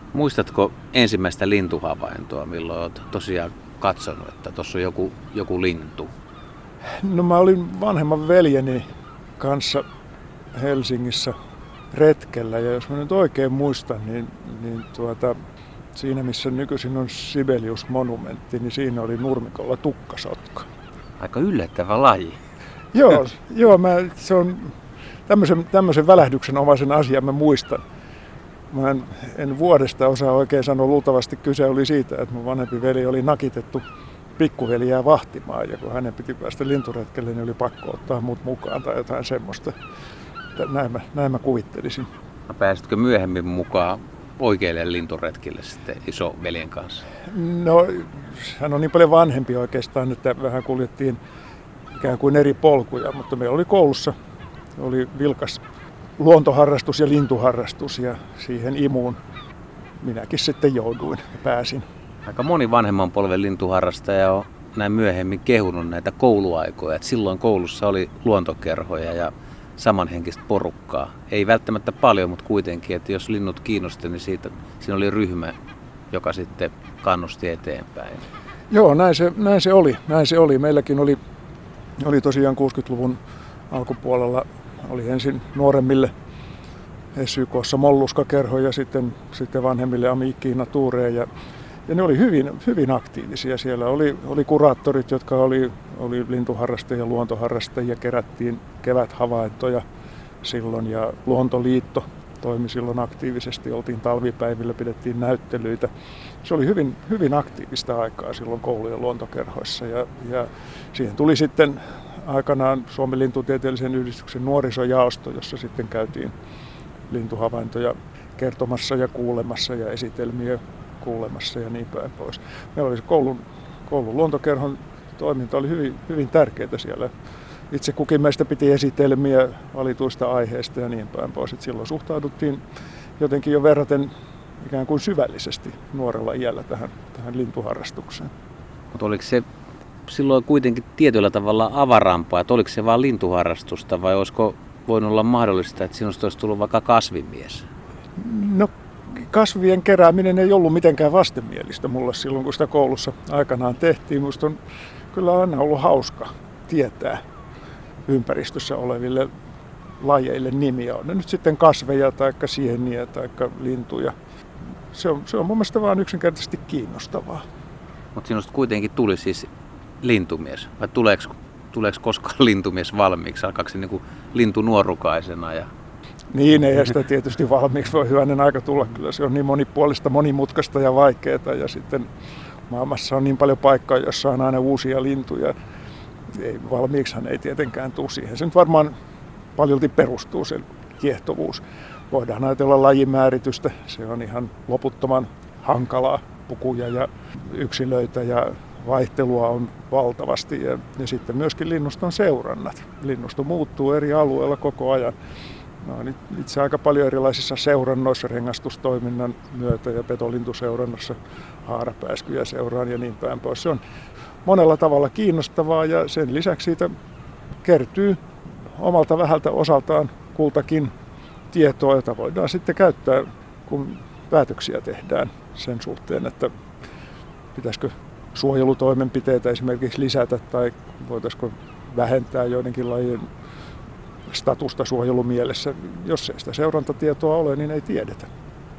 Muistatko ensimmäistä lintuhavaintoa, milloin olet tosiaan katsonut, että tuossa on joku lintu? No mä olin vanhemman veljeni kanssa Helsingissä retkellä ja jos mä nyt oikein muistan, niin siinä missä nykyisin on Sibelius-monumentti, niin siinä oli nurmikolla tukkasotko. Aika yllättävä laji. Joo, se on tämmöisen välähdyksen omaisen asian mä muistan. Mä en vuodesta osaa oikein sanoa, luultavasti kyse oli siitä, että mun vanhempi veli oli nakitettu pikkuveliään vahtimaan ja kun hänen piti päästä linturetkelle, niin oli pakko ottaa mut mukaan tai jotain semmoista. Näin mä kuvittelisin. No, pääsitkö myöhemmin mukaan oikeille linturetkille sitten isoveljen kanssa? No, hän on niin paljon vanhempi oikeastaan, että vähän kuljettiin ikään kuin eri polkuja, mutta meillä oli koulussa oli vilkas luontoharrastus ja lintuharrastus ja siihen imuun minäkin sitten jouduin ja pääsin. Aika moni vanhemman polven lintuharrastaja on näin myöhemmin kehunut näitä kouluaikoja. Että silloin koulussa oli luontokerhoja ja samanhenkistä porukkaa. Ei välttämättä paljon, mutta kuitenkin, että jos linnut kiinnosti, niin siinä oli ryhmä, joka sitten kannusti eteenpäin. Joo, näin se oli. Meilläkin oli tosiaan 60-luvun alkupuolella oli ensin nuoremmille SYK:ssa molluskakerho ja sitten vanhemmille Amiikkiin Natuureen ja ne oli hyvin aktiivisia. Siellä oli kuraattorit, jotka oli lintuharrastajia ja luontoharrastajia, kerättiin keväthavaintoja silloin ja Luontoliitto toimi silloin aktiivisesti. Oltiin talvipäivillä, pidettiin näyttelyitä. Se oli hyvin aktiivista aikaa silloin koulujen luontokerhoissa ja siihen tuli sitten aikanaan Suomen lintutieteellisen yhdistyksen nuorisojaosto, jossa sitten käytiin lintuhavaintoja kertomassa ja kuulemassa ja esitelmiä kuulemassa ja niin päin pois. Meillä oli se koulun luontokerhon toiminta oli hyvin tärkeää siellä. Itse kukin meistä piti esitelmiä valituista aiheista ja niin päin pois. Et silloin suhtauduttiin jotenkin jo verraten ikään kuin syvällisesti nuorella iällä tähän lintuharrastukseen. Mutta oliko se silloin kuitenkin tietyllä tavalla avarampaa, että oliko se vain lintuharrastusta vai olisiko voinut olla mahdollista, että sinusta olisi tullut vaikka kasvimies? No, kasvien kerääminen ei ollut mitenkään vastenmielistä mulle silloin, kun sitä koulussa aikanaan tehtiin. Minusta on kyllä aina ollut hauska tietää ympäristössä oleville lajeille nimiä. On ne nyt sitten kasveja tai sieniä tai lintuja. Se on mun mielestä vaan yksinkertaisesti kiinnostavaa. Mutta sinusta kuitenkin tuli siis lintumies, vai tuleeko koskaan lintumies valmiiksi? Alkaako se niin lintunuorukaisena? Niin, ei sitä tietysti valmiiksi voi hyvänen aika tulla. Kyllä se on niin monipuolista, monimutkaista ja vaikeaa. Ja sitten maailmassa on niin paljon paikkaa, jossa on aina uusia lintuja. Valmiiksihan ei tietenkään tule siihen. Se nyt varmaan paljolti perustuu sen kiehtovuus. Voidaan ajatella lajimääritystä. Se on ihan loputtoman hankalaa. Pukuja ja yksilöitä ja vaihtelua on valtavasti ja sitten myöskin linnuston seurannat. Linnusto muuttuu eri alueilla koko ajan. No, itse aika paljon erilaisissa seurannoissa rengastustoiminnan myötä ja petolintuseurannassa haarapääskyjä seuraan ja niin päin pois. Se on monella tavalla kiinnostavaa ja sen lisäksi siitä kertyy omalta vähältä osaltaan kultakin tietoa, jota voidaan sitten käyttää, kun päätöksiä tehdään sen suhteen, että pitäisikö suojelutoimenpiteitä esimerkiksi lisätä tai voitaisiinko vähentää joidenkin lajien statusta suojelumielessä. Jos ei sitä seurantatietoa ole, niin ei tiedetä.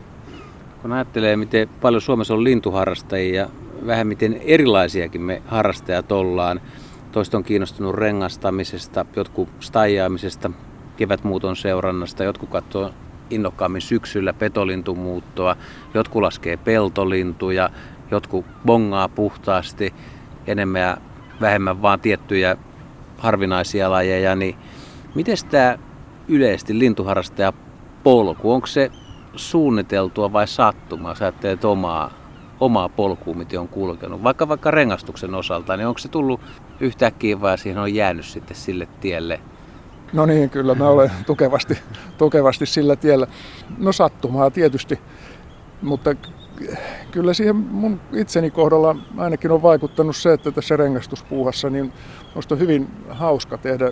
Kun ajattelee, miten paljon Suomessa on lintuharrastajia ja vähän miten erilaisiakin me harrastajat ollaan. Toiset on kiinnostunut rengastamisesta, jotkut staijaamisesta, kevätmuuton seurannasta, jotkut katsoo innokkaammin syksyllä petolintumuuttoa, jotkut laskee peltolintuja, jotkut bongaa puhtaasti, enemmän ja vähemmän vaan tiettyjä harvinaisia lajeja. Niin miten tämä yleisesti lintuharrastajapolku, onko se suunniteltua vai sattumaa? Sä ajattelet omaa polkua, mitä on kulkenut, vaikka rengastuksen osalta, niin onko se tullut yhtäkkiä vai siihen on jäänyt sitten sille tielle? No niin, kyllä mä olen tukevasti sillä tiellä. No sattumaa tietysti, mutta kyllä siihen mun itseni kohdalla ainakin on vaikuttanut se, että tässä rengastuspuuhassa niin minusta on hyvin hauska tehdä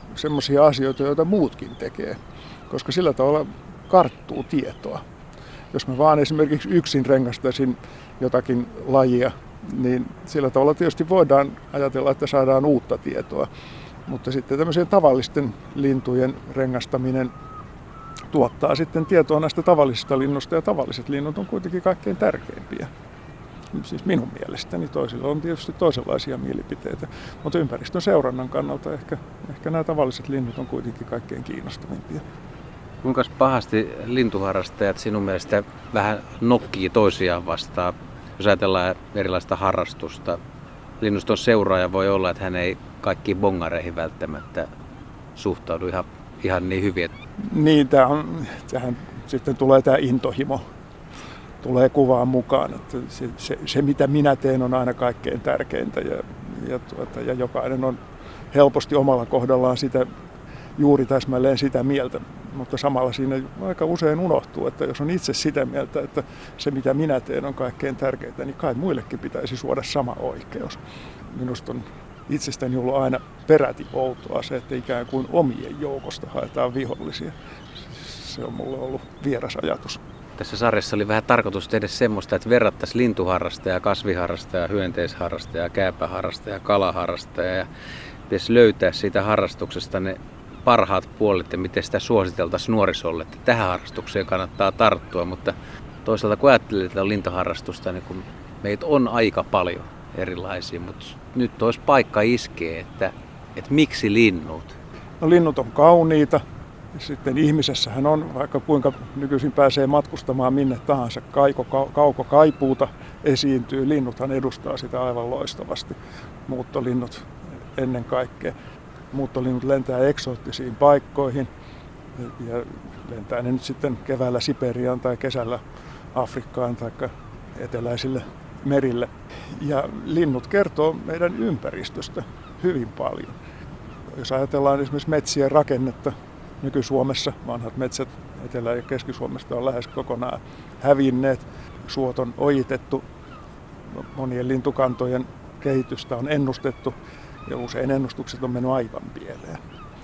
semmoisia asioita, joita muutkin tekee, koska sillä tavalla karttuu tietoa. Jos mä vaan esimerkiksi yksin rengastaisin jotakin lajia, niin sillä tavalla tietysti voidaan ajatella, että saadaan uutta tietoa. Mutta sitten tämmöisen tavallisten lintujen rengastaminen tuottaa sitten tietoa näistä tavallisista linnuista, ja tavalliset linnut on kuitenkin kaikkein tärkeimpiä. Siis minun mielestäni, toisilla on tietysti toisenlaisia mielipiteitä, mutta ympäristön seurannan kannalta ehkä nämä tavalliset linnut on kuitenkin kaikkein kiinnostavimpia. Kuinka pahasti lintuharrastajat sinun mielestä vähän nokkii toisiaan vastaan, jos ajatellaan erilaista harrastusta? Linnuston seuraaja voi olla, että hän ei kaikkiin bongareihin välttämättä suhtaudu ihan niin hyvin. Niin, tähän sitten tulee tämä intohimo, tulee kuvaan mukaan, että se mitä minä teen on aina kaikkein tärkeintä ja jokainen on helposti omalla kohdallaan sitä juuri täsmälleen sitä mieltä, mutta samalla siinä aika usein unohtuu, että jos on itse sitä mieltä, että se mitä minä teen on kaikkein tärkeintä, niin kai muillekin pitäisi suoda sama oikeus. Minusta on itsestäni ollut aina peräti outoa se, että ikään kuin omien joukosta haetaan vihollisia. Se on mulle ollut vieras ajatus. Tässä sarjassa oli vähän tarkoitus tehdä semmoista, että verrattaisiin lintuharrastajaa, kasviharrastajaa, hyönteisharrastajaa, kääpäharrastajaa, kalaharrastajaa ja pitäisi löytää siitä harrastuksesta ne parhaat puolet ja miten sitä suositeltaisiin nuorisolle, että tähän harrastukseen kannattaa tarttua, mutta toisaalta kun ajattelee tätä lintuharrastusta, niin kun meitä on aika paljon erilaisia, mutta nyt olisi paikka iskee, että miksi linnut? No linnut on kauniita. Sitten ihmisessähän on, vaikka kuinka nykyisin pääsee matkustamaan minne tahansa, kaukokaipuuta esiintyy. Linnuthan edustaa sitä aivan loistavasti. Muuttolinnut ennen kaikkea. Muuttolinnut lentää eksoottisiin paikkoihin ja lentää ne nyt sitten keväällä Siperiaan tai kesällä Afrikkaan tai eteläisille merille. Ja linnut kertoo meidän ympäristöstä hyvin paljon. Jos ajatellaan esimerkiksi metsien rakennetta, nyky-Suomessa vanhat metsät Etelä- ja Keski-Suomesta on lähes kokonaan hävinneet. Suot on ojitettu, monien lintukantojen kehitystä on ennustettu ja usein ennustukset on mennyt aivan pieleen.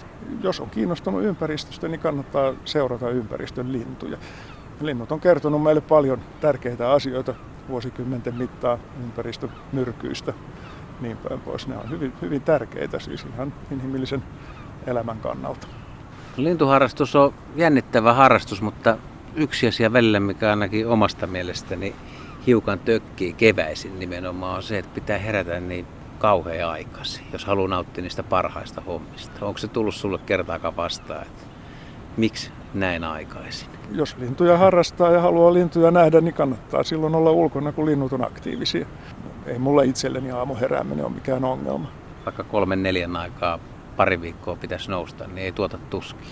Jos on kiinnostunut ympäristöstä, niin kannattaa seurata ympäristön lintuja. Linnut on kertonut meille paljon tärkeitä asioita vuosikymmenten mittaan ympäristömyrkyistä niin päin pois. Ne on hyvin, hyvin tärkeitä siis ihan inhimillisen elämän kannalta. Lintuharrastus on jännittävä harrastus, mutta yksi asia välillä, mikä ainakin omasta mielestäni hiukan tökkii keväisin nimenomaan on se, että pitää herätä niin kauhean aikaisin, jos haluaa nauttia niistä parhaista hommista. Onko se tullut sulle kertaakaan vastaan, että miksi näin aikaisin? Jos lintuja harrastaa ja haluaa lintuja nähdä, niin kannattaa silloin olla ulkona, kun linnut on aktiivisia. Ei mulle itselleni aamuherääminen ole mikään ongelma. Vaikka 3-4 aikaa pari viikkoa pitäisi nousta, niin ei tuota tuskia.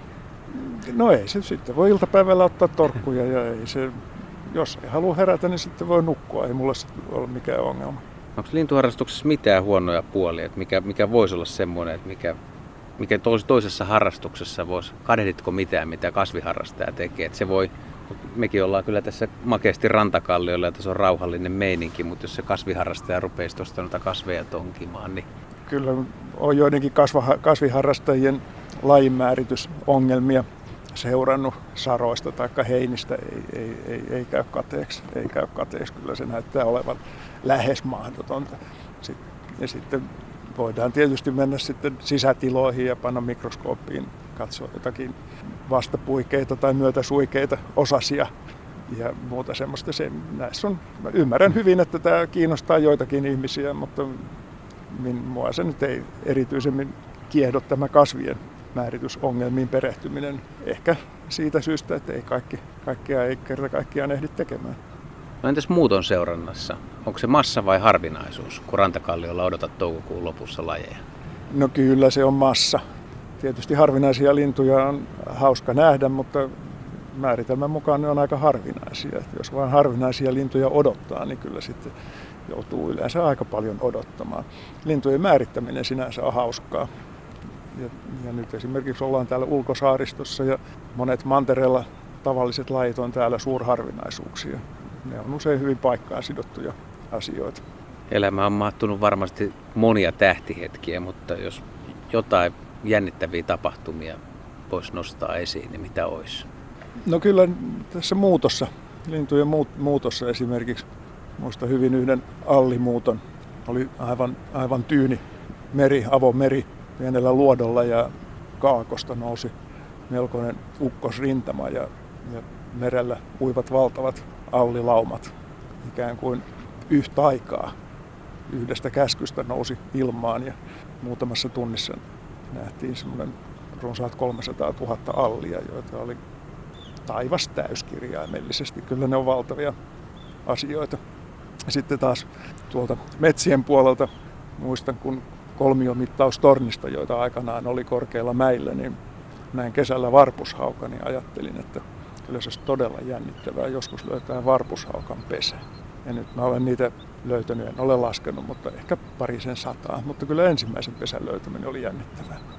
No ei se sitten. Voi iltapäivällä ottaa torkkuja ja ei se, jos ei halua herätä, niin sitten voi nukkua. Ei mulle ole mikään ongelma. Onko lintuharrastuksessa mitään huonoja puolia? Että mikä voisi olla semmoinen, että mikä toisessa harrastuksessa voisi, kadehditko mitään, mitä kasviharrastaja tekee? Että se voi, mekin ollaan kyllä tässä makeasti rantakalliolla ja tässä on rauhallinen meininki, mutta jos se kasviharrastaja rupeisi tuosta noita kasveja tonkimaan, niin... Kyllä on joidenkin kasviharrastajien lajinmääritysongelmia seurannut saroista tai heinistä. Ei käy kateeksi. Ei käy kateeksi. Kyllä se näyttää olevan lähes mahdotonta. Ja sitten voidaan tietysti mennä sitten sisätiloihin ja panna mikroskooppiin, katsoa jotakin vastapuikeita tai myötäsuikeita osasia ja muuta semmoista. Mä ymmärrän hyvin, että tämä kiinnostaa joitakin ihmisiä, mutta mua se nyt ei erityisemmin kiehdo tämä kasvien määritysongelmiin perehtyminen. Ehkä siitä syystä, että kaikkea ei kerta kaikkiaan ehdi tekemään. No entäs muuton seurannassa? Onko se massa vai harvinaisuus, kun rantakalliolla odotat toukokuun lopussa lajeja? No kyllä se on massa. Tietysti harvinaisia lintuja on hauska nähdä, mutta määritelmän mukaan ne on aika harvinaisia. Jos vain harvinaisia lintuja odottaa, niin kyllä sitten joutuu yleensä aika paljon odottamaan. Lintujen määrittäminen sinänsä on hauskaa. Ja nyt esimerkiksi ollaan täällä ulkosaaristossa ja monet mantereella tavalliset lajit on täällä suurharvinaisuuksia. Ne on usein hyvin paikkaan sidottuja asioita. Elämä on mahtunut varmasti monia tähtihetkiä, mutta jos jotain jännittäviä tapahtumia voisi nostaa esiin, niin mitä olisi? No kyllä tässä muutossa lintujen muutossa esimerkiksi. Muistan hyvin yhden allimuuton. Oli aivan tyyni meri, avomeri pienellä luodolla ja kaakosta nousi melkoinen ukkosrintama ja merellä uivat valtavat allilaumat ikään kuin yhtä aikaa yhdestä käskystä nousi ilmaan ja muutamassa tunnissa nähtiin semmoinen runsaat 300 000 allia, joita oli taivas täyskirjaimellisesti. Kyllä ne on valtavia asioita. Sitten taas tuolta metsien puolelta muistan, kun kolmiomittaustornista, joita aikanaan oli korkeilla mäillä, niin näin kesällä varpushaukan, niin ajattelin, että kyllä se olisi todella jännittävää joskus löytää varpushaukan pesä. Ja nyt mä olen niitä löytänyt, en ole laskenut, mutta ehkä 200, mutta kyllä ensimmäisen pesän löytäminen oli jännittävää.